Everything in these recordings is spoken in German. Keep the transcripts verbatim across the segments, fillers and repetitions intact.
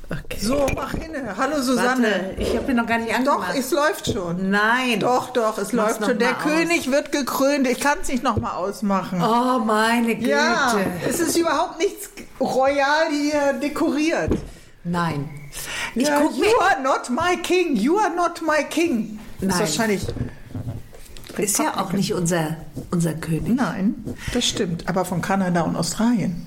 Okay. So, mach inne. Hallo Susanne. Warte, ich habe mir noch gar nicht angemacht. Doch, es läuft schon. Nein. Doch, doch, es Mach's läuft schon. Der aus. König wird gekrönt. Ich kann es nicht nochmal ausmachen. Oh, meine Güte. Ja, es ist überhaupt nichts royal hier dekoriert. Nein. Ich ja, guck you mir... are not my king. You are not my king. Das Nein. ist wahrscheinlich... Ist ja auch nicht unser, unser König. Nein, das stimmt. Aber von Kanada und Australien.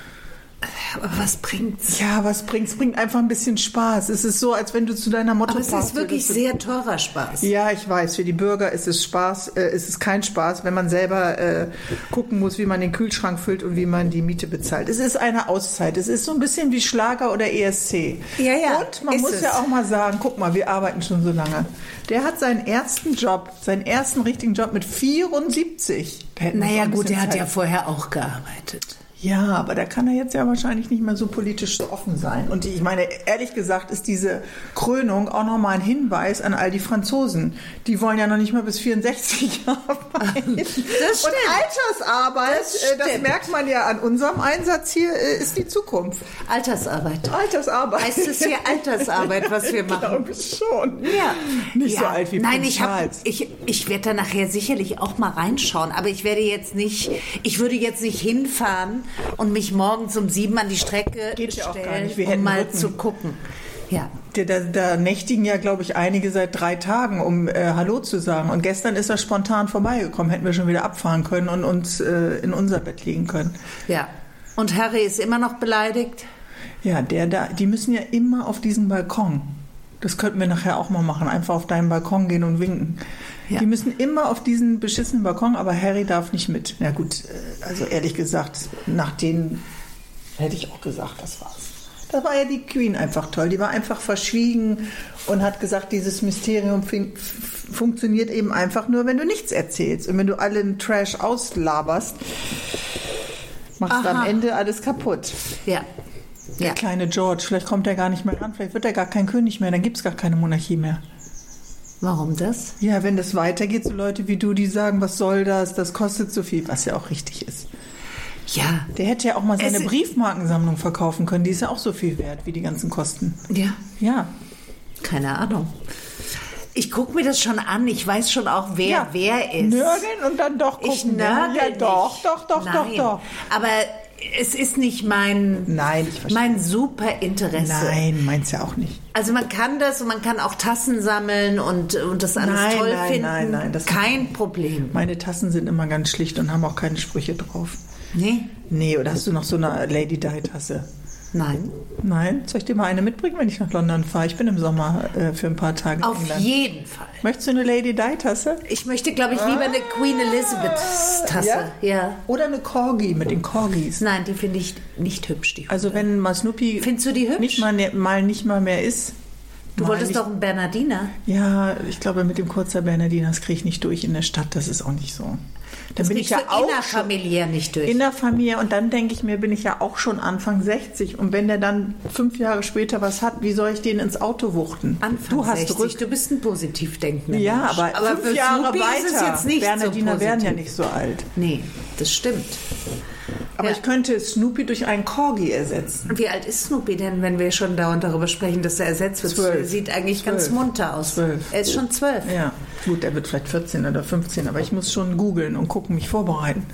Aber was bringt's? Ja, was bringt's? Bringt einfach ein bisschen Spaß. Es ist so, als wenn du zu deiner Motto Aber es ist wirklich sehr teurer Spaß. Ja, ich weiß. Für die Bürger ist es Spaß, äh, ist es kein Spaß, wenn man selber äh, gucken muss, wie man den Kühlschrank füllt und wie man die Miete bezahlt. Es ist eine Auszeit. Es ist so ein bisschen wie Schlager oder E S C. Ja, ja. Und man ist muss es. ja auch mal sagen, guck mal, wir arbeiten schon so lange. Der hat seinen ersten Job, seinen ersten richtigen Job mit vierundsiebzig. Da hätten wir Naja noch ein gut, bisschen der hat Zeit. ja vorher auch gearbeitet. Ja, aber da kann er jetzt ja wahrscheinlich nicht mehr so politisch so offen sein. Und ich meine, ehrlich gesagt ist diese Krönung auch nochmal ein Hinweis an all die Franzosen. Die wollen ja noch nicht mal bis vierundsechzig arbeiten. Das stimmt. Und Altersarbeit, Das äh, das stimmt. merkt man ja an unserem Einsatz hier, äh, ist die Zukunft. Altersarbeit. Altersarbeit. Heißt es hier Altersarbeit, was wir Ich machen? glaube schon. Ja. Nicht ja. so alt wie Nein, Prinz ich, hab, Charles. ich, ich werde da nachher sicherlich auch mal reinschauen, aber ich werde jetzt nicht, ich würde jetzt nicht hinfahren und mich morgens um sieben an die Strecke Geht ja auch gar stellen, nicht. Wir um hätten mal Rücken. zu gucken. Ja. Da, da, da nächtigen ja, glaube ich, einige seit drei Tagen, um äh, Hallo zu sagen. Und gestern ist er spontan vorbeigekommen. Hätten wir schon wieder abfahren können und uns äh, in unser Bett legen können. Ja. Und Harry ist immer noch beleidigt? Ja, der da, die müssen ja immer auf diesen Balkon. Das könnten wir nachher auch mal machen. Einfach auf deinen Balkon gehen und winken. Ja. Die müssen immer auf diesen beschissenen Balkon, aber Harry darf nicht mit. Na gut, äh, also ehrlich gesagt, nach denen hätte ich auch gesagt, das war's. Da war ja die Queen einfach toll. Die war einfach verschwiegen und hat gesagt, dieses Mysterium fin- f- funktioniert eben einfach nur, wenn du nichts erzählst. Und wenn du allen Trash auslaberst, machst du Aha. am Ende alles kaputt. Ja. Der Ja. kleine George, vielleicht kommt er gar nicht mehr ran, vielleicht wird er gar kein König mehr, dann gibt es gar keine Monarchie mehr. Warum das? Ja, wenn das weitergeht, so Leute wie du, die sagen, was soll das, das kostet so viel, was ja auch richtig ist. Ja. Der hätte ja auch mal seine Es- Briefmarkensammlung verkaufen können, die ist ja auch so viel wert wie die ganzen Kosten. Ja. Ja. Keine Ahnung. Ich gucke mir das schon an. Ich weiß schon auch, wer ja. wer ist. Nörgeln und dann doch gucken. Ich nörgel ja, nicht. doch, doch, doch, Nein. doch, doch. Aber es ist nicht mein, Nein, ich verstehe. mein super Interesse. Nein, meint's ja auch nicht. Also man kann das und man kann auch Tassen sammeln und, und das alles Nein, toll nein, finden. nein, nein, das- Kein Problem. Meine Tassen sind immer ganz schlicht und haben auch keine Sprüche drauf. Nee? Nee, oder hast du noch so eine Lady Di-Tasse? Nein. Nein, soll ich dir mal eine mitbringen, wenn ich nach London fahre? Ich bin im Sommer äh, für ein paar Tage in Auf England. jeden Fall. Möchtest du eine Lady Di-Tasse? Ich möchte, glaube ich, lieber eine Queen Elizabeth Tasse. Ja? Ja. Oder eine Corgi mit den Corgis. Nein, die finde ich nicht hübsch. Die Also wenn mal Snoopy Findest du die hübsch? nicht mal, ne, mal nicht mal mehr ist. du mal wolltest nicht, doch einen Bernardiner. Ja, ich glaube, mit dem kurzer Bernardinas kriege ich nicht durch in der Stadt. Das ist auch nicht so. Dann Das bin ich kriegst ja du auch schon innerfamiliär nicht durch. in der Familie und dann denke ich mir, bin ich ja auch schon Anfang sechzig und wenn der dann fünf Jahre später was hat, wie soll ich den ins Auto wuchten? Anfang du hast sechzig, Rück du bist ein positiv denkender Ja, Mensch. aber, aber fünf für Jahre Snoopy weiter. ist es jetzt nicht Bernardiner so werden ja positiv. nicht so alt. Nee, das stimmt. Aber Ja. ich könnte Snoopy durch einen Corgi ersetzen. Und wie alt ist Snoopy denn, wenn wir schon dauernd darüber sprechen, dass er ersetzt wird? Zwölf. Sieht eigentlich ganz Zwölf. munter aus. Zwölf. Er ist schon zwölf. Ja, gut, er wird vielleicht vierzehn oder fünfzehn, aber ich muss schon googeln und gucken, mich vorbereiten.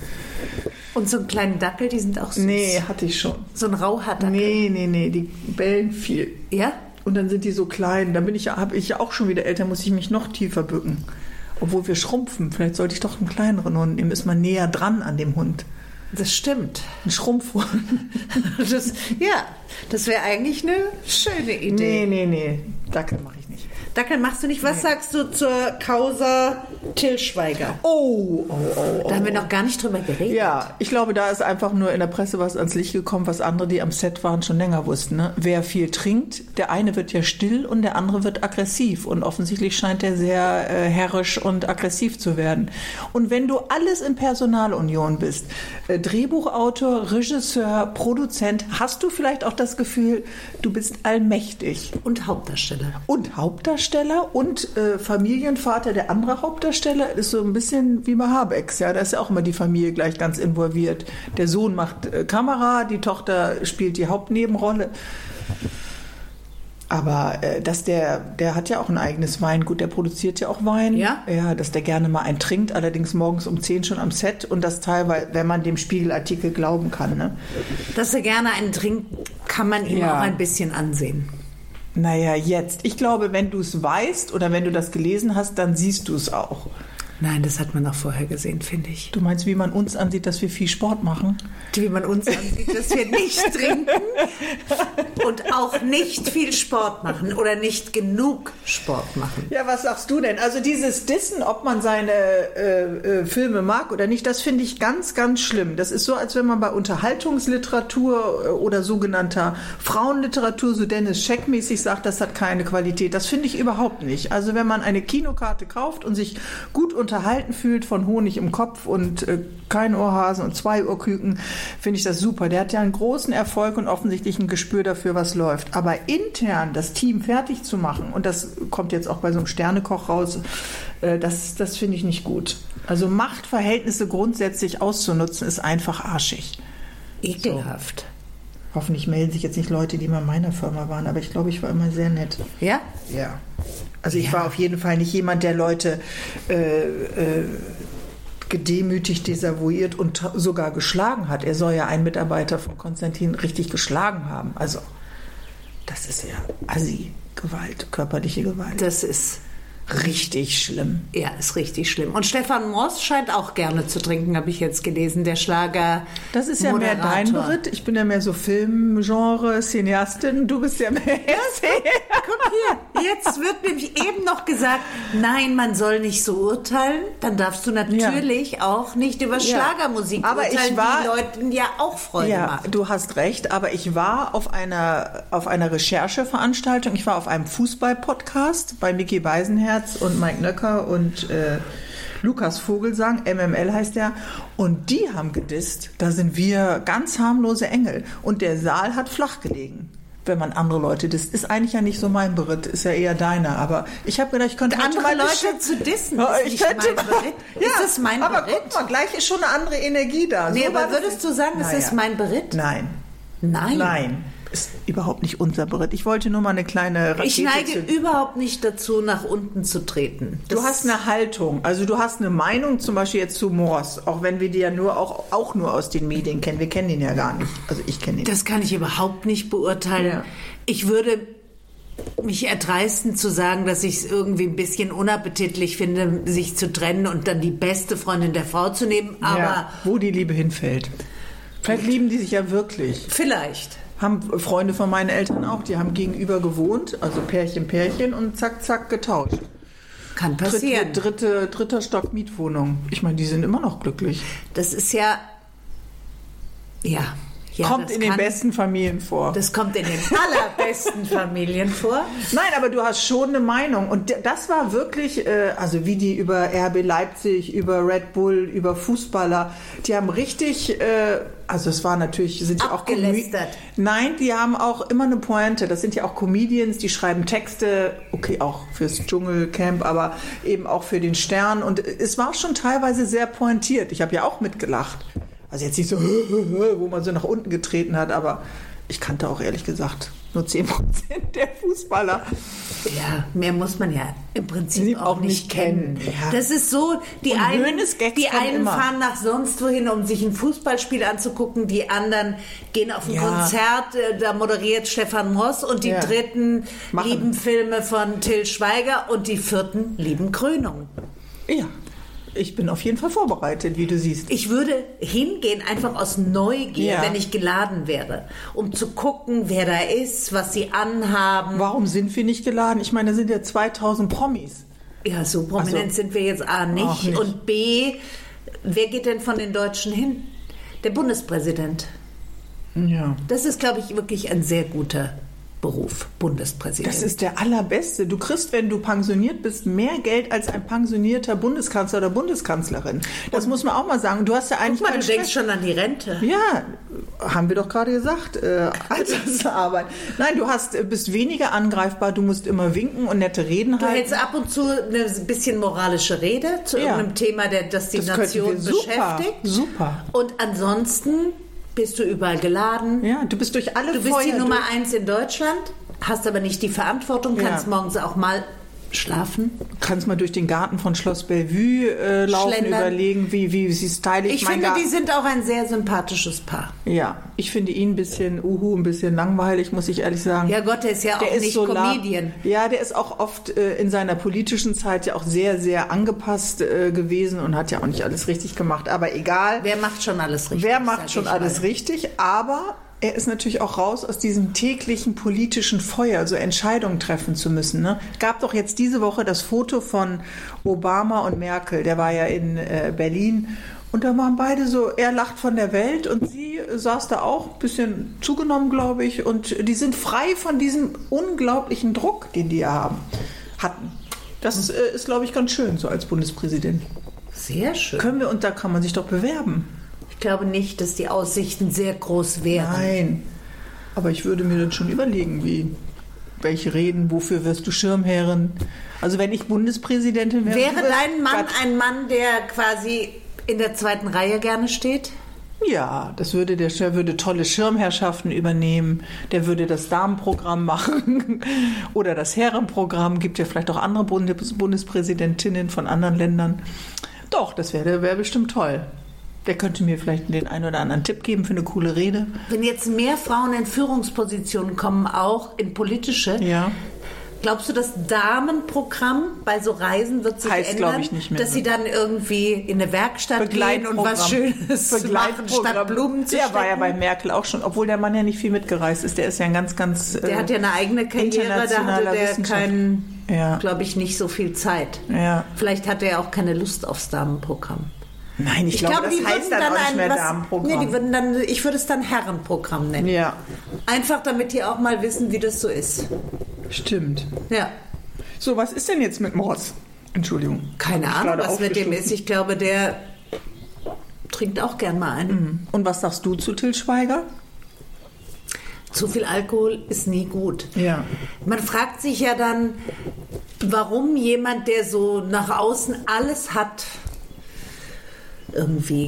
Und so einen kleinen Dackel, die sind auch süß. Nee, hatte ich schon. So ein Rauhaardackel. Nee, nee, nee, die bellen viel. Ja? Und dann sind die so klein. Dann bin ich ja, habe ich ja auch schon wieder älter, muss ich mich noch tiefer bücken. Obwohl wir schrumpfen. Vielleicht sollte ich doch einen kleineren Hund nehmen. Ist man näher dran an dem Hund. Das stimmt. Ein Schrumpfhund. Das, ja, das wäre eigentlich eine schöne Idee. Nee, nee, nee. Dackel mache ich nicht. Dackel machst du nicht. Was sagst du zur Causa Till Schweiger? Oh, oh, oh. Da haben wir noch gar nicht drüber geredet. Ja, ich glaube, da ist einfach nur in der Presse was ans Licht gekommen, was andere, die am Set waren, schon länger wussten. Ne? Wer viel trinkt, der eine wird ja still und der andere wird aggressiv. Und offensichtlich scheint er sehr äh, herrisch und aggressiv zu werden. Und wenn du alles in Personalunion bist, äh, Drehbuchautor, Regisseur, Produzent, hast du vielleicht auch das Gefühl, du bist allmächtig. Und Hauptdarsteller. Und Hauptdarsteller und äh, Familienvater der andere Hauptdarsteller ist so ein bisschen wie bei Habecks. Ja, da ist ja auch immer die Familie gleich ganz involviert. Der Sohn macht äh, Kamera, die Tochter spielt die Hauptnebenrolle. Aber äh, dass der, der hat ja auch ein eigenes Weingut, der produziert ja auch Wein. Ja? Ja, dass der gerne mal einen trinkt, allerdings morgens um zehn schon am Set und das teilweise, wenn man dem Spiegelartikel glauben kann. Ne? Dass er gerne einen trinkt, kann man ihm Ja. auch ein bisschen ansehen. Naja, jetzt. Ich glaube, wenn du es weißt oder wenn du das gelesen hast, dann siehst du es auch. Nein, das hat man auch vorher gesehen, finde ich. Du meinst, wie man uns ansieht, dass wir viel Sport machen? Wie man uns ansieht, dass wir nicht trinken und auch nicht viel Sport machen oder nicht genug Sport machen. Ja, was sagst du denn? Also dieses Dissen, ob man seine äh, äh, Filme mag oder nicht, das finde ich ganz, ganz schlimm. Das ist so, als wenn man bei Unterhaltungsliteratur äh, oder sogenannter Frauenliteratur so Dennis Scheck-mäßig sagt, das hat keine Qualität. Das finde ich überhaupt nicht. Also wenn man eine Kinokarte kauft und sich gut unterhalten fühlt von Honig im Kopf und äh, kein Ohrhasen und zwei Ohrküken, finde ich das super. Der hat ja einen großen Erfolg und offensichtlich ein Gespür dafür, was läuft. Aber intern das Team fertig zu machen, und das kommt jetzt auch bei so einem Sternekoch raus, äh, das, das finde ich nicht gut. Also Machtverhältnisse grundsätzlich auszunutzen, ist einfach arschig. Ekelhaft. So. Hoffentlich melden sich jetzt nicht Leute, die mal in meiner Firma waren, aber ich glaube, ich war immer sehr nett. Ja? Ja. Also ich Ja. war auf jeden Fall nicht jemand, der Leute äh, äh, gedemütigt, desavouiert und t- sogar geschlagen hat. Er soll ja einen Mitarbeiter von Konstantin richtig geschlagen haben. Also das ist ja Assi-Gewalt, körperliche Gewalt. Das ist, richtig schlimm. ja, ist richtig schlimm. Und Stefan Moss scheint auch gerne zu trinken, habe ich jetzt gelesen, der Schlager. Das ist ja mehr dein Beritt. Ich bin ja mehr so Filmgenre, Cineastin. Du bist ja mehr... Guck hier, jetzt wird nämlich eben noch gesagt, nein, man soll nicht so urteilen. Dann darfst du natürlich auch nicht über Ja. Schlagermusik Aber urteilen, ich war- die Leuten ja auch Freude Ja, macht. du hast recht, aber ich war auf einer, auf einer Rechercheveranstaltung, ich war auf einem Fußball-Podcast bei Micky Beisenherz und Mike Nöcker und äh, Lukas Vogelsang, M M L heißt der, und die haben gedisst, da sind wir ganz harmlose Engel und der Saal hat flach gelegen. Wenn man andere Leute disst, ist eigentlich ja nicht so mein Beritt, ist ja eher deiner. Aber ich habe gedacht, ich könnte heute Andere mal Leute bestimmt- zu dissen, Ja, ist ich nicht könnte mein mal- Beritt. Ja, Ist das mein aber Beritt? guck mal, gleich ist schon eine andere Energie da. Nee, So aber war das würdest nicht. du sagen, es Naja. ist mein Beritt? Nein. Nein. Nein, ist überhaupt nicht unser Beritt. Ich wollte nur mal eine kleine Rakete Ich neige zünden. überhaupt nicht dazu, nach unten zu treten. Du Das- hast eine Haltung, also du hast eine Meinung zum Beispiel jetzt zu Moors, auch wenn wir die ja nur auch, auch nur aus den Medien kennen. Wir kennen ihn ja gar nicht. Also ich kenne ihn. Das kann ich überhaupt nicht beurteilen. Ja. Ich würde mich erdreisten zu sagen, dass ich es irgendwie ein bisschen unappetitlich finde, sich zu trennen und dann die beste Freundin der Frau zu nehmen. Aber ja, wo die Liebe hinfällt. Vielleicht lieben die sich ja wirklich. vielleicht. Haben Freunde von meinen Eltern auch, die haben gegenüber gewohnt, also Pärchen, Pärchen und zack, zack, getauscht. Kann Dritte, passieren. dritte, dritter Stock Mietwohnung. Ich meine, die sind immer noch glücklich. Das ist ja... Ja. ja Kommt das in den kann- besten Familien vor. Das kommt in den allerbesten Familien vor. Nein, aber du hast schon eine Meinung. Und d- das war wirklich, äh, also wie die über R B Leipzig, über Red Bull, über Fußballer, die haben richtig, äh, also es war natürlich, sind ja auch Comedi- Abgelästert. Nein, die haben auch immer eine Pointe. Das sind ja auch Comedians, die schreiben Texte, okay, auch fürs Dschungelcamp, aber eben auch für den Stern. Und es war schon teilweise sehr pointiert. Ich habe ja auch mitgelacht. Also jetzt nicht so, wo man so nach unten getreten hat, aber ich kannte auch ehrlich gesagt nur zehn Prozent der Fußballer. Ja, mehr muss man ja im Prinzip Sie auch, auch nicht nicht kennen. kennen, ja. Das ist so, die Und einen, Hönes-Gags die kommen einen immer. fahren nach sonst wohin, um sich ein Fußballspiel anzugucken, die anderen gehen auf ein Ja. Konzert, äh, da moderiert Stefan Moss und die Ja. dritten Machen. lieben Filme von Till Schweiger und die vierten lieben Krönung. Ja, ich bin auf jeden Fall vorbereitet, wie du siehst. Ich würde hingehen, einfach aus Neugier, Ja. wenn ich geladen wäre, um zu gucken, wer da ist, was sie anhaben. Warum sind wir nicht geladen? Ich meine, da sind ja zweitausend Promis. Ja, so prominent Also, sind wir jetzt A nicht. auch nicht. Und B, wer geht denn von den Deutschen hin? Der Bundespräsident. Ja. Das ist, glaube ich, wirklich ein sehr guter Beruf, Bundespräsident. Das ist der allerbeste. Du kriegst, wenn du pensioniert bist, mehr Geld als ein pensionierter Bundeskanzler oder Bundeskanzlerin. Das muss man auch mal sagen. Du hast ja eigentlich Guck mal, keinen du denkst Stress. schon an die Rente. Ja, haben wir doch gerade gesagt, äh, Altersarbeit. Nein, du hast, äh, bist weniger angreifbar, du musst immer winken und nette Reden Du halten. hältst ab und zu eine bisschen moralische Rede zu Ja. irgendeinem Thema, der, das die Das könnten Nation wir super, beschäftigt. super. Und ansonsten bist du überall geladen. Ja, du bist durch alle Du bist Feuer die Nummer durch. eins in Deutschland. hast aber nicht die Verantwortung, kannst ja. morgens auch mal schlafen. Du kannst mal durch den Garten von Schloss Bellevue äh, laufen, Schlendern. Überlegen, wie, wie sie stylisch. Ich finde, Garten. Die sind auch ein sehr sympathisches Paar. Ja, ich finde ihn ein bisschen uhu, ein bisschen langweilig, muss ich ehrlich sagen. Ja Gott, der ist ja der auch ist nicht so Comedian. Ja, der ist auch oft äh, in seiner politischen Zeit ja auch sehr, sehr angepasst äh, gewesen und hat ja auch nicht alles richtig gemacht. Aber egal. Wer macht schon alles richtig? Wer macht schon alles mal. richtig? Aber er ist natürlich auch raus aus diesem täglichen politischen Feuer, so Entscheidungen treffen zu müssen. Ne? Es gab doch jetzt diese Woche das Foto von Obama und Merkel. Der war ja in äh, Berlin. Und da waren beide so, er lacht von der Welt und sie saß da auch, ein bisschen zugenommen, glaube ich. Und die sind frei von diesem unglaublichen Druck, den die haben, hatten. Das äh, ist, glaube ich, ganz schön, so als Bundespräsident. Sehr schön. Können wir, und da kann man sich doch bewerben. Ich glaube nicht, dass die Aussichten sehr groß wären. Nein, aber ich würde mir dann schon überlegen, wie, welche Reden, wofür wirst du Schirmherrin? Also wenn ich Bundespräsidentin wäre... Wäre dein Mann ein Mann, der quasi in der zweiten Reihe gerne steht? Ja, das würde der, der würde tolle Schirmherrschaften übernehmen, der würde das Damenprogramm machen oder das Herrenprogramm, gibt ja vielleicht auch andere Bundes- Bundespräsidentinnen von anderen Ländern. Doch, das wäre wär bestimmt toll. Der könnte mir vielleicht den einen oder anderen Tipp geben für eine coole Rede. Wenn jetzt mehr Frauen in Führungspositionen kommen, auch in politische, ja. glaubst du, das Damenprogramm bei so Reisen wird sich heißt, ändern? glaube ich, nicht mehr. Dass sie dann irgendwie in eine Werkstatt gehen und was Schönes zu machen, statt Blumen zu Der stecken? war ja bei Merkel auch schon, obwohl der Mann ja nicht viel mitgereist ist. Der ist ja ein ganz, ganz Der äh, hat ja eine eigene Karriere, da hatte der keinen, ja. glaube ich, nicht so viel Zeit. Ja. Vielleicht hatte er auch keine Lust aufs Damenprogramm. Nein, ich, ich glaube, glaube, das heißt dann, dann auch nicht mehr was, Damenprogramm. Nee, die würden dann, ich würde es dann Herrenprogramm nennen. Ja. Einfach, damit die auch mal wissen, wie das so ist. Stimmt. Ja. So, was ist denn jetzt mit Moritz? Entschuldigung. Keine Ahnung, was mit dem ist. Ich glaube, der trinkt auch gern mal einen. Und was sagst du zu Til Schweiger? Zu viel Alkohol ist nie gut. Ja. Man fragt sich ja dann, warum jemand, der so nach außen alles hat, irgendwie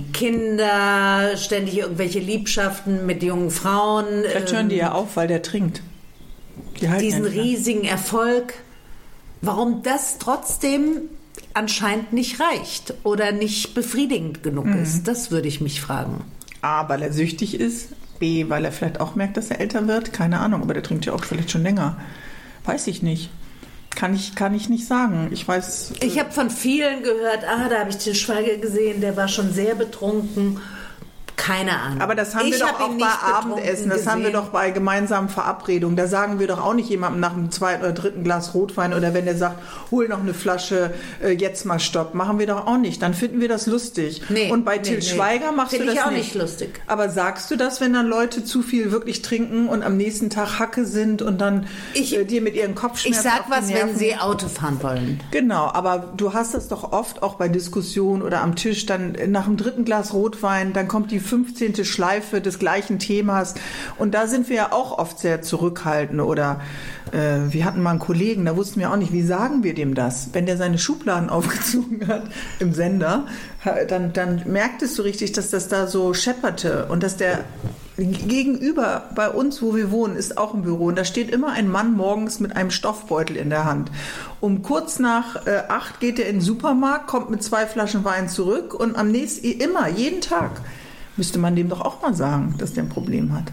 Kinder, ständig irgendwelche Liebschaften mit jungen Frauen. Vielleicht hören die ja auf, weil der trinkt. Die diesen ja riesigen Erfolg. Warum das trotzdem anscheinend nicht reicht oder nicht befriedigend genug mhm. ist, das würde ich mich fragen. A, weil er süchtig ist. B, weil er vielleicht auch merkt, dass er älter wird. Keine Ahnung, aber der trinkt ja auch vielleicht schon länger. Weiß ich nicht. Kann ich, kann ich nicht sagen. Ich weiß. Ich habe von vielen gehört, ah, da habe ich Til Schweiger gesehen, der war schon sehr betrunken. Keine Ahnung. Aber das haben ich wir doch auch bei Abendessen, das gesehen. haben wir doch bei gemeinsamen Verabredungen. Da sagen wir doch auch nicht jemandem nach dem zweiten oder dritten Glas Rotwein oder wenn der sagt, hol noch eine Flasche, äh, jetzt mal Stopp. Machen wir doch auch nicht. Dann finden wir das lustig. Nee, Und bei nee, Til nee. Schweiger machst Find du das ich auch nicht. nicht lustig. Aber sagst du das, wenn dann Leute zu viel wirklich trinken und am nächsten Tag Hacke sind und dann ich, äh, dir mit ihren Kopfschmerzen Ich sag was, wenn sie Auto fahren wollen. Genau, aber du hast das doch oft auch bei Diskussionen oder am Tisch, dann nach dem dritten Glas Rotwein, dann kommt die fünfzehnte Schleife des gleichen Themas. Und da sind wir ja auch oft sehr zurückhaltend. Oder äh, wir hatten mal einen Kollegen, da wussten wir auch nicht, wie sagen wir dem das? Wenn der seine Schubladen aufgezogen hat im Sender, dann, dann merktest du richtig, dass das da so schepperte. Und dass der gegenüber bei uns, wo wir wohnen, ist auch ein Büro. Und da steht immer ein Mann morgens mit einem Stoffbeutel in der Hand. Um kurz nach äh, acht geht er in den Supermarkt, kommt mit zwei Flaschen Wein zurück und am nächsten, immer, jeden Tag. Müsste man dem doch auch mal sagen, dass der ein Problem hat.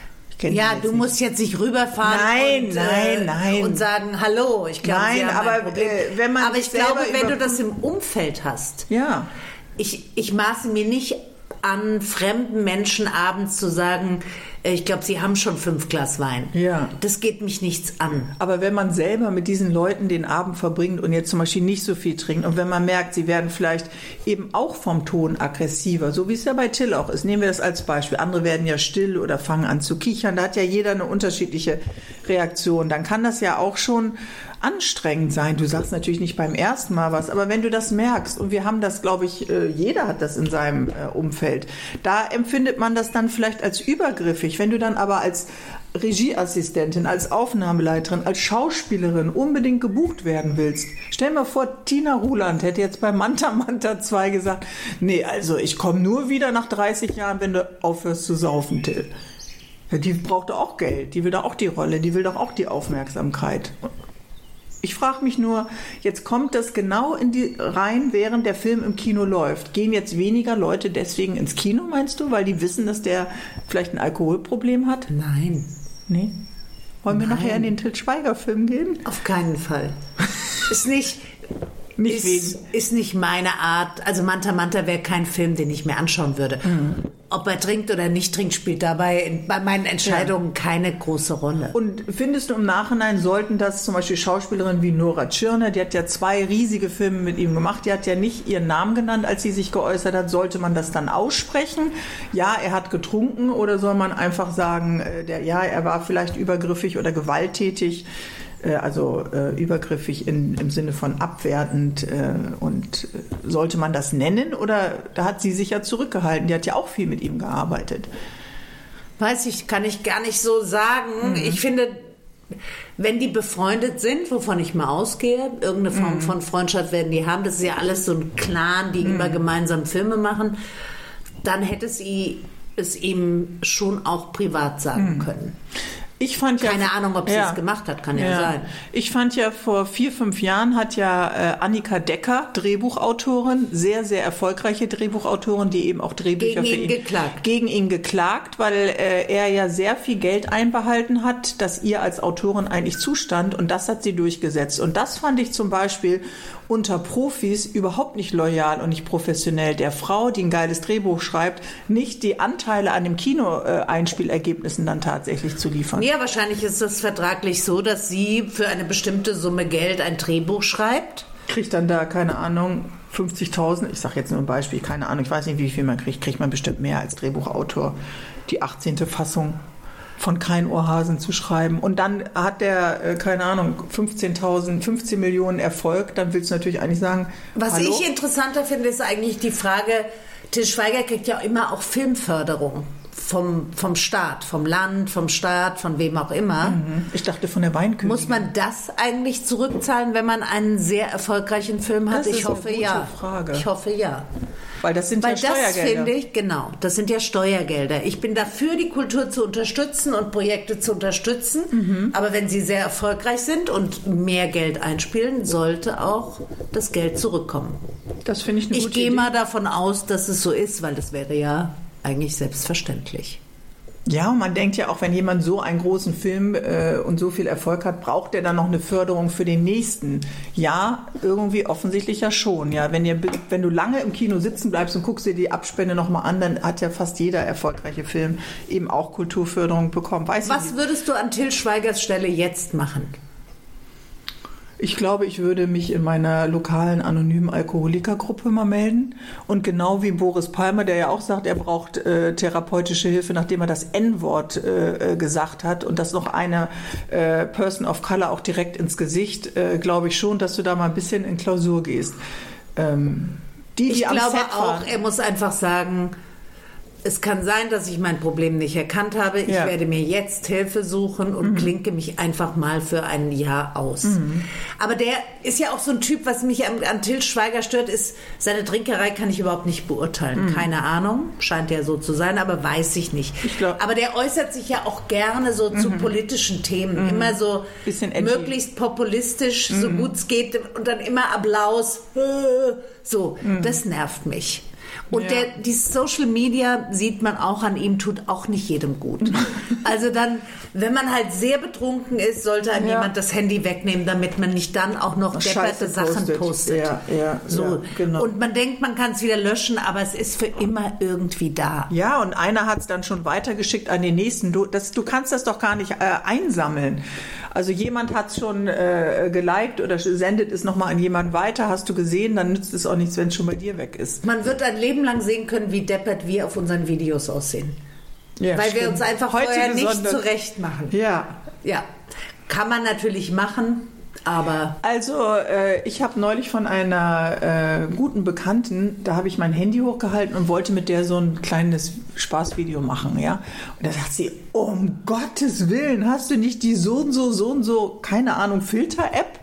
Ja, du nicht. musst jetzt nicht rüberfahren nein, und, nein, äh, nein. und sagen, hallo, ich glaube, nein, Sie haben aber, ein Problem. Äh, wenn man aber ich glaube, wenn du das im Umfeld hast, ja. ich, ich maße mir nicht an, fremden Menschen abends zu sagen, ich glaube, sie haben schon fünf Glas Wein. Ja. Das geht mich nichts an. Aber wenn man selber mit diesen Leuten den Abend verbringt und jetzt zum Beispiel nicht so viel trinkt und wenn man merkt, sie werden vielleicht eben auch vom Ton aggressiver, so wie es ja bei Till auch ist, nehmen wir das als Beispiel. Andere werden ja still oder fangen an zu kichern. Da hat ja jeder eine unterschiedliche Reaktion. Dann kann das ja auch schon anstrengend sein. Du sagst natürlich nicht beim ersten Mal was, aber wenn du das merkst, und wir haben das, glaube ich, jeder hat das in seinem Umfeld, da empfindet man das dann vielleicht als übergriffig. Wenn du dann aber als Regieassistentin, als Aufnahmeleiterin, als Schauspielerin unbedingt gebucht werden willst, stell mal vor, Tina Ruland hätte jetzt bei Manta Manta zwei gesagt, nee, also ich komme nur wieder nach dreißig Jahren, wenn du aufhörst zu saufen, Till. Ja, die braucht doch auch Geld, die will doch auch die Rolle, die will doch auch die Aufmerksamkeit. Ich frage mich nur, jetzt kommt das genau in die rein, während der Film im Kino läuft. Gehen jetzt weniger Leute deswegen ins Kino, meinst du, weil die wissen, dass der vielleicht ein Alkoholproblem hat? Nein. Nee? Wollen wir Nein. nachher in den Til Schweiger-Film gehen? Auf keinen Fall. Ist nicht... Nicht ist, ist nicht meine Art. Also Manta Manta wäre kein Film, den ich mir anschauen würde. Mhm. Ob er trinkt oder nicht trinkt, spielt dabei in, bei meinen Entscheidungen ja. keine große Rolle. Und findest du im Nachhinein, sollten das zum Beispiel Schauspielerinnen wie Nora Tschirner, die hat ja zwei riesige Filme mit ihm gemacht, die hat ja nicht ihren Namen genannt, als sie sich geäußert hat, sollte man das dann aussprechen? Ja, er hat getrunken, oder soll man einfach sagen, der, ja, er war vielleicht übergriffig oder gewalttätig? Also äh, übergriffig in, im Sinne von abwertend äh, und äh, sollte man das nennen, oder da hat sie sich ja zurückgehalten, die hat ja auch viel mit ihm gearbeitet. Weiß ich, kann ich gar nicht so sagen. Mhm. Ich finde, wenn die befreundet sind, wovon ich mal ausgehe, irgendeine Form mhm. von Freundschaft werden die haben, das ist ja alles so ein Clan, die mhm. immer gemeinsam Filme machen, dann hätte sie es ihm schon auch privat sagen mhm. können. Ich fand ja, Keine Ahnung, ob sie ja, es gemacht hat, kann ja, ja sein. Ich fand ja, vor vier, fünf Jahren hat ja äh, Annika Decker, Drehbuchautorin, sehr, sehr erfolgreiche Drehbuchautorin, die eben auch Drehbücher gegen für ihn, ihn geklagt. gegen ihn geklagt, weil äh, er ja sehr viel Geld einbehalten hat, das ihr als Autorin eigentlich zustand, und das hat sie durchgesetzt. Und das fand ich zum Beispiel unter Profis überhaupt nicht loyal und nicht professionell. Der Frau, die ein geiles Drehbuch schreibt, nicht die Anteile an dem Kino-Einspielergebnissen dann tatsächlich zu liefern. Ja, wahrscheinlich ist es vertraglich so, dass sie für eine bestimmte Summe Geld ein Drehbuch schreibt. Kriegt dann da, keine Ahnung, fünfzigtausend, ich sage jetzt nur ein Beispiel, keine Ahnung, ich weiß nicht, wie viel man kriegt, kriegt man bestimmt mehr als Drehbuchautor, die achtzehnte Fassung von Kein Ohrhasen zu schreiben. Und dann hat der, keine Ahnung, fünfzehntausend, fünfzehn Millionen Erfolg, dann willst du natürlich eigentlich sagen, was hallo? ich interessanter finde, ist eigentlich die Frage, Til Schweiger kriegt ja immer auch Filmförderung. Vom, vom Staat, vom Land, vom Staat, von wem auch immer. Ich dachte von der Weinkönigin. Muss man das eigentlich zurückzahlen, wenn man einen sehr erfolgreichen Film hat? Das ich ist hoffe eine gute ja. Frage. Ich hoffe ja. Weil das sind Weil ja Steuergelder. das finde ich, genau, das sind ja Steuergelder. Ich bin dafür, die Kultur zu unterstützen und Projekte zu unterstützen. Mhm. Aber wenn sie sehr erfolgreich sind und mehr Geld einspielen, sollte auch das Geld zurückkommen. Das finde ich eine ich gute gehe Idee. mal davon aus, dass es so ist, weil das wäre ja eigentlich selbstverständlich. Ja, und man denkt ja auch, wenn jemand so einen großen Film äh, und so viel Erfolg hat, braucht er dann noch eine Förderung für den nächsten. Ja, irgendwie offensichtlich ja schon. Ja, wenn, ihr, wenn du lange im Kino sitzen bleibst und guckst dir die Abspende nochmal an, dann hat ja fast jeder erfolgreiche Film eben auch Kulturförderung bekommen. Weiß Was würdest du an Til Schweigers Stelle jetzt machen? Ich glaube, ich würde mich in meiner lokalen anonymen Alkoholikergruppe mal melden. Und genau wie Boris Palmer, der ja auch sagt, er braucht äh, therapeutische Hilfe, nachdem er das En-Wort äh, gesagt hat und das noch eine äh, Person of Color auch direkt ins Gesicht, äh, glaube ich schon, dass du da mal ein bisschen in Klausur gehst. Ähm, die, die ich am glaube Set auch, waren, er muss einfach sagen, es kann sein, dass ich mein Problem nicht erkannt habe. Ich ja. werde mir jetzt Hilfe suchen und mhm. klinke mich einfach mal für ein Jahr aus. Mhm. Aber der ist ja auch so ein Typ, was mich an, an Til Schweiger stört, ist, seine Trinkerei kann ich überhaupt nicht beurteilen. Mhm. Keine Ahnung, scheint ja so zu sein, aber weiß ich nicht. Ich glaub, aber der äußert sich ja auch gerne so mhm. zu politischen Themen. Mhm. Immer so möglichst populistisch, mhm. so gut es geht, und dann immer Applaus. So, mhm. das nervt mich. Und ja. der, die Social Media, sieht man auch an ihm, tut auch nicht jedem gut. Also dann, wenn man halt sehr betrunken ist, sollte einem ja. jemand das Handy wegnehmen, damit man nicht dann auch noch depperte Sachen postet. postet. Ja, ja, so. ja, genau. Und man denkt, man kann es wieder löschen, aber es ist für immer irgendwie da. Ja, und einer hat es dann schon weitergeschickt an den nächsten. Du, das, du kannst das doch gar nicht äh, einsammeln. Also jemand hat es schon äh, geliked oder sendet es nochmal an jemanden weiter, hast du gesehen, dann nützt es auch nichts, wenn es schon bei dir weg ist. Man wird ein Leben lang sehen können, wie deppert wir auf unseren Videos aussehen. Ja, weil stimmt. wir uns einfach Heute vorher besonders. nicht zurecht machen. Ja. Ja, kann man natürlich machen, aber... Also äh, ich habe neulich von einer äh, guten Bekannten, da habe ich mein Handy hochgehalten und wollte mit der so ein kleines Spaßvideo machen, ja. Und da sagt sie, um Gottes Willen, hast du nicht die so und so, so und so, keine Ahnung, Filter-App?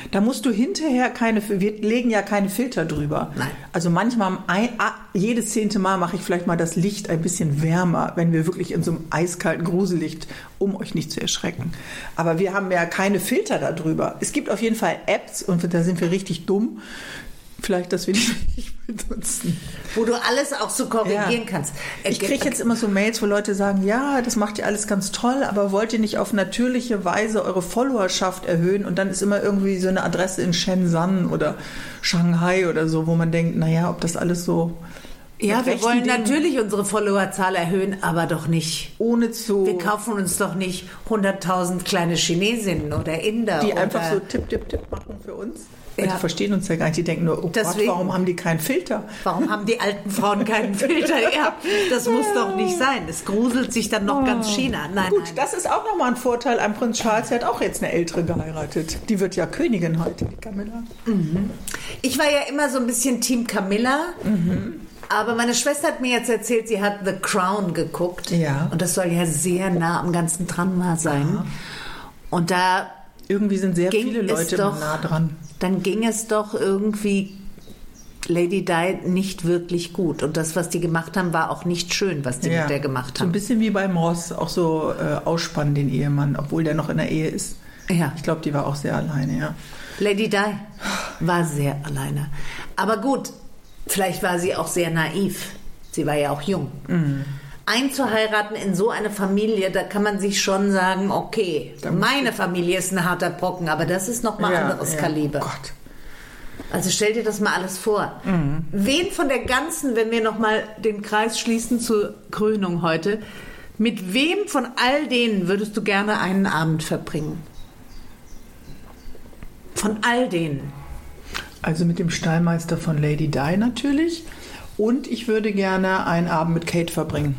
Da musst du hinterher keine, wir legen ja keine Filter drüber. Nein. Also manchmal, ein, jedes zehnte Mal mache ich vielleicht mal das Licht ein bisschen wärmer, wenn wir wirklich in so einem eiskalten Grusellicht, um euch nicht zu erschrecken. Aber wir haben ja keine Filter da drüber. Es gibt auf jeden Fall Apps und da sind wir richtig dumm. Vielleicht, dass wir die nicht benutzen. Wo du alles auch so korrigieren ja. kannst. Ich kriege jetzt immer so Mails, wo Leute sagen, ja, das macht ihr alles ganz toll, aber wollt ihr nicht auf natürliche Weise eure Followerschaft erhöhen? Und dann ist immer irgendwie so eine Adresse in Shenzhen oder Shanghai oder so, wo man denkt, naja, ob das alles so... Ja, wir wollen Dingen, natürlich unsere Followerzahl erhöhen, aber doch nicht. Ohne zu... Wir kaufen uns doch nicht hunderttausend kleine Chinesinnen oder Inder. Die oder einfach so tipp, tipp, tipp machen für uns. Ja. Die verstehen uns ja gar nicht. Die denken nur, oh Deswegen, Gott, warum haben die keinen Filter? Warum haben die alten Frauen keinen Filter? Ja, das muss doch nicht sein. Es gruselt sich dann noch oh. ganz China. Nein, Gut, nein. das ist auch nochmal ein Vorteil. Ein Prinz Charles, der hat auch jetzt eine ältere geheiratet. Die wird ja Königin heute, die Camilla. Mhm. Ich war ja immer so ein bisschen Team Camilla. Mhm. Aber meine Schwester hat mir jetzt erzählt, sie hat The Crown geguckt. Ja. Und das soll ja sehr nah am ganzen Drama sein. Aha. Und da irgendwie sind sehr viele Leute doch, nah dran. Dann ging es doch irgendwie Lady Di nicht wirklich gut. Und das, was die gemacht haben, war auch nicht schön, was die ja. mit der gemacht haben. So ein bisschen wie beim Ross, auch so äh, ausspannen den Ehemann, obwohl der noch in der Ehe ist. Ja. Ich glaube, die war auch sehr alleine, ja. Lady Di war sehr alleine. Aber gut, vielleicht war sie auch sehr naiv. Sie war ja auch jung. Mhm. Einzuheiraten in so eine Familie, da kann man sich schon sagen, okay, meine Familie ist ein harter Brocken, aber das ist nochmal ja, anderes ja. Kaliber. Gott. Also stell dir das mal alles vor. Mhm. Wen von der ganzen, wenn wir nochmal den Kreis schließen zur Krönung heute, mit wem von all denen würdest du gerne einen Abend verbringen? Von all denen. Also mit dem Stallmeister von Lady Di natürlich. Und ich würde gerne einen Abend mit Kate verbringen.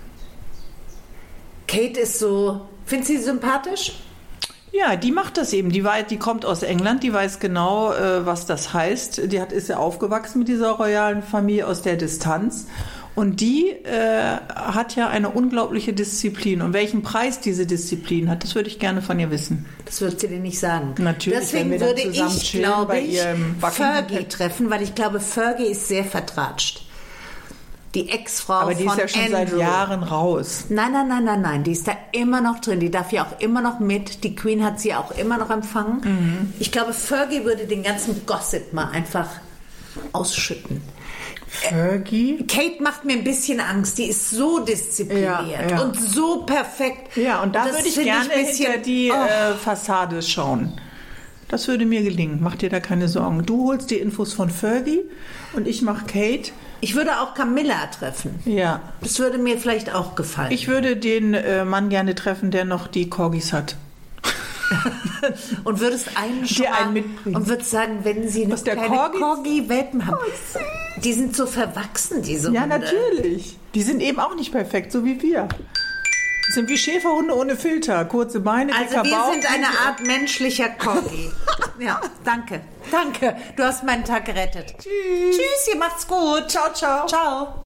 Kate ist so... Findest du sie sympathisch? Ja, die macht das eben. Die, weiß, die kommt aus England, die weiß genau, äh, was das heißt. Die hat, ist ja aufgewachsen mit dieser royalen Familie aus der Distanz. Und die äh, hat ja eine unglaubliche Disziplin. Und welchen Preis diese Disziplin hat, das würde ich gerne von ihr wissen. Das würde sie dir nicht sagen. Natürlich. Deswegen würde ich, glaube ich, Fergie treffen, weil ich glaube, Fergie ist sehr vertratscht. Die Ex-Frau von Aber die ist ja schon Andrew. seit Jahren raus. Nein, nein, nein, nein, nein. Die ist da immer noch drin. Die darf ja auch immer noch mit. Die Queen hat sie auch immer noch empfangen. Mhm. Ich glaube, Fergie würde den ganzen Gossip mal einfach ausschütten. Fergie? Kate macht mir ein bisschen Angst. Die ist so diszipliniert ja, ja. und so perfekt. Ja, und da würde ich gerne ich bisschen, hinter die oh. äh, Fassade schauen. Das würde mir gelingen. Mach dir da keine Sorgen. Du holst die Infos von Fergie und ich mache Kate. Ich würde auch Camilla treffen. Ja. Das würde mir vielleicht auch gefallen. Ich würde den äh, Mann gerne treffen, der noch die Corgis hat. Und würdest einen schon mal, einen mitbringen. Und würdest sagen, wenn sie eine kleine Corgi-Welpen haben. Oh, die sind so verwachsen, diese ja, Hunde. Ja, natürlich. Die sind eben auch nicht perfekt, so wie wir. Die sind wie Schäferhunde ohne Filter. Kurze Beine, also dicker wir Bauch. sind eine Art menschlicher Corgi. Ja, danke. Danke. Du hast meinen Tag gerettet. Tschüss. Tschüss, ihr macht's gut. Ciao, ciao. Ciao.